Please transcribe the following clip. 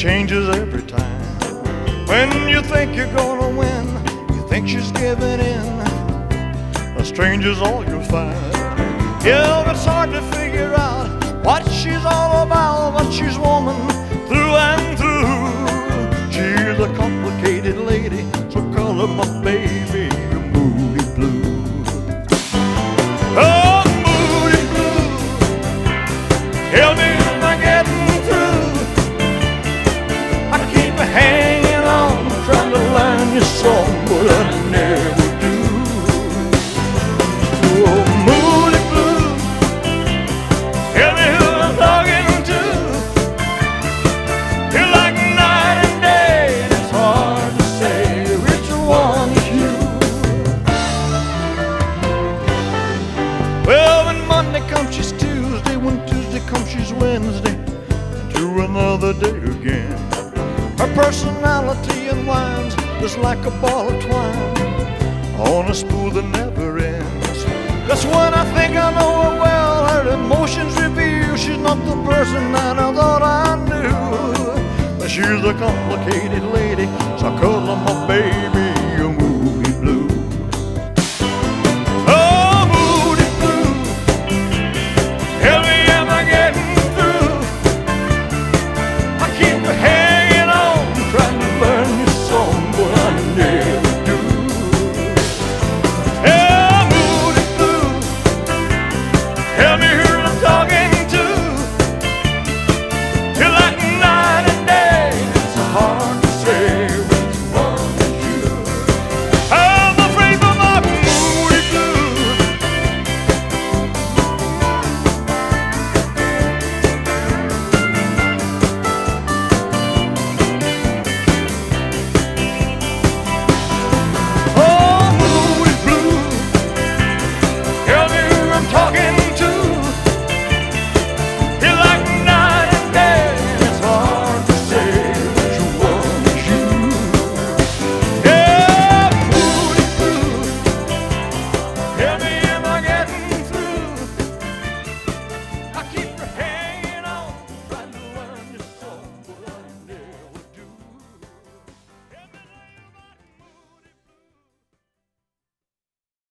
changes every time. When you think you're gonna win, you think she's giving in. A stranger's all you'll find. Yeah, it's hard to figure out what she's all about, but she's woman through and through. She's a complicated lady, so call her my baby, Moody Blue. Oh, Moody Blue, tell me am I getting through? I keep hanging on, trying to learn your song, but I never do. Oh, Moody Blue, tell me who I'm talking to. You're like night and day, and it's hard to say which one is you. Well, when Monday comes, she's Tuesday. When Tuesday comes, she's Wednesday. And to another day again. Her personality unwinds just like a ball of twine on a spool that never ends. That's when I think I know her well. Her emotions reveal she's not the person that I thought I knew. But she's a complicated lady, so I call her